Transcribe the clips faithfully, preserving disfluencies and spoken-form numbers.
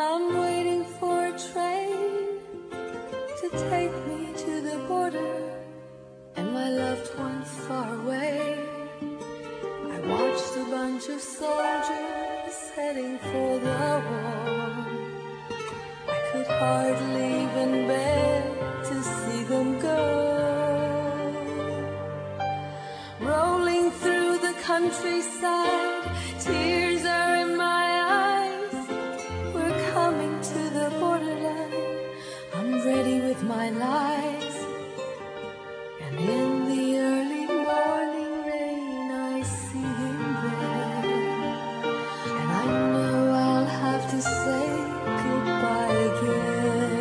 I'm waiting for a train to take me to the border and my loved one far away. I watched a bunch of soldiers heading for the war. I could hardly even bear to see them go. Rolling through the countryside, tears are in my eyes. We're coming to the borderline. I'm ready with my lies. And in the early morning rain I see him there. And I know I'll have to say goodbye again.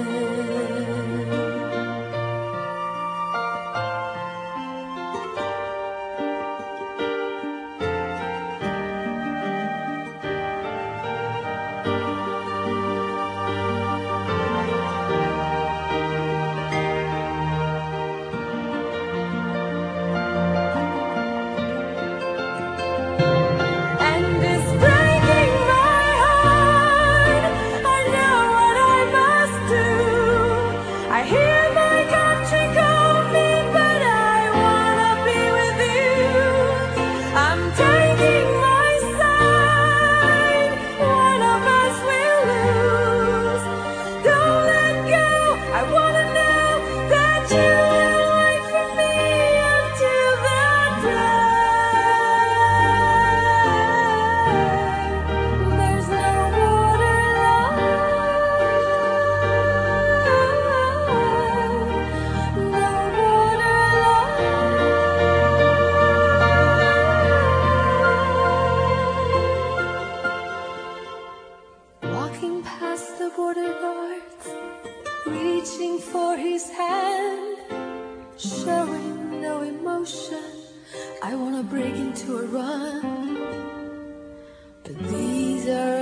Reaching for his hand, showing no emotion. I wanna break into a run, but these are